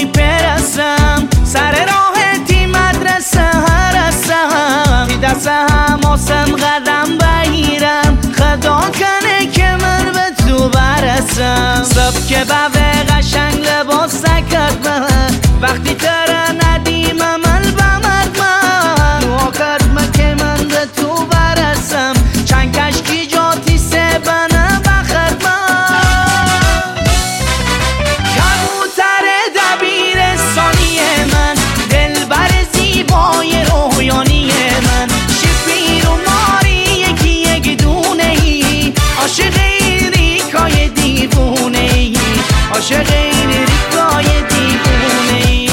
میپرستم، سر راحتی مدرسه هرستم، تی دست هماسم قدم بگیرم، خدا کنه که من به تو برسم. صبح که به قشنگ لباس سکت من، وقتی تره ندیم عمل بمد من، دعا کرد من که من به تو برسم، چند کشکی جاتی سه بنه بخد من. کبوتر دبیرستانی من، دلبر زیبای رویانی من، شپیر و ماری یکی یک دونه ای، عاشق این ریکای دیوونه ای، عاشق این ریکای دیوونه ای.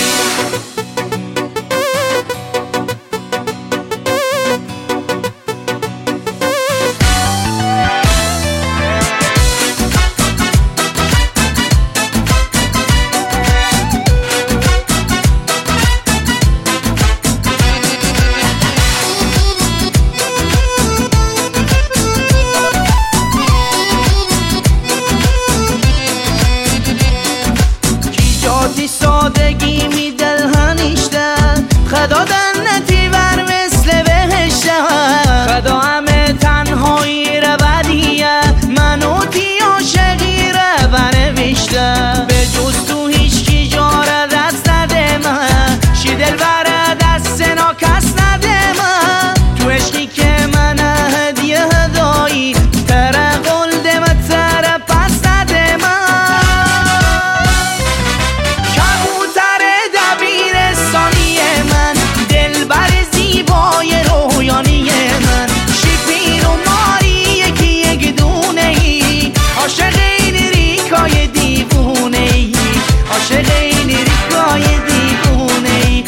سادگی می دل هنیشتن، خدا دنتی بر مثل بهشتن، خدا همه تنهایی را بدیه، منو تی عاشقی را بنوشتن، به جز تو هیچ کی جا را دست نده من، شی دل بر دست نا کس نده من، تو عشقی که من هدیه هدایی، تره قلده من تره پس نده من. عاشق این ریکای دیوونه ای، عاشق این ریکای دیوونه ای.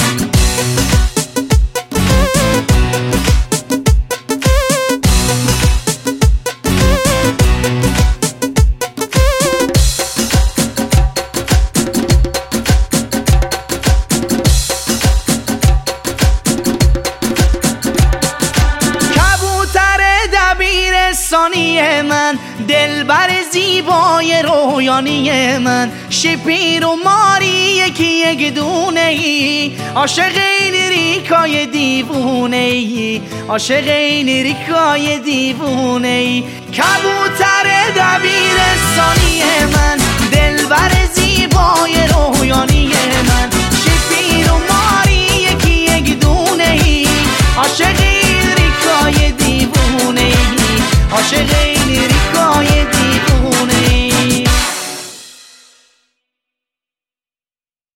کبوتر دبیرستانی من، دلبر زیبای رویانی من، شپیر و ماری یکی یک دونه ای، عاشق این ریکای دیوونه ای، عاشق این ریکای دیوونه ای. کبوتر دبیرستانی من، دلبر زیبای رویانی من، شپیر و ماری یکی یک دونه ای، عاشق این ریکای دیوونه ای، عاشق این ریکای دیوونه ای.